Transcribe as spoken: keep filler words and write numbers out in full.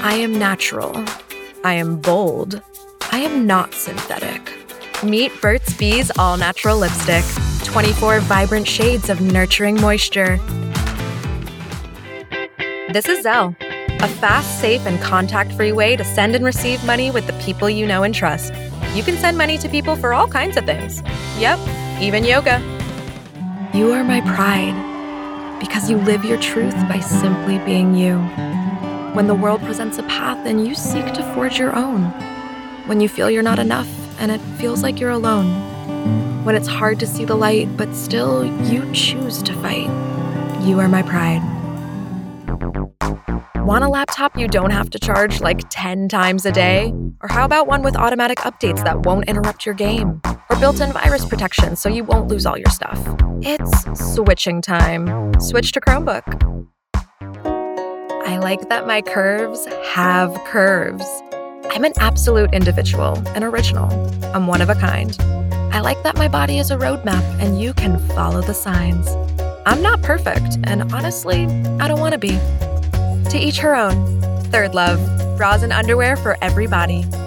I am natural. I am bold. I am not synthetic. Meet Burt's Bees All Natural Lipstick. twenty-four vibrant shades of nurturing moisture. This is Zelle, a fast, safe, and contact-free way to send and receive money with the people you know and trust. You can send money to people for all kinds of things. Yep, even yoga. You are my pride, because you live your truth by simply being you. When the world presents a path and you seek to forge your own. When you feel you're not enough and it feels like you're alone. When it's hard to see the light, but still you choose to fight. You are my pride. Want a laptop you don't have to charge like ten times a day? Or how about one with automatic updates that won't interrupt your game? Or built-in virus protection so you won't lose all your stuff? It's switching time. Switch to Chromebook. I like that my curves have curves. I'm an absolute individual, an original. I'm one of a kind. I like that my body is a roadmap and you can follow the signs. I'm not perfect, and honestly, I don't want to be. To each her own. Third Love. Bras and underwear for every body.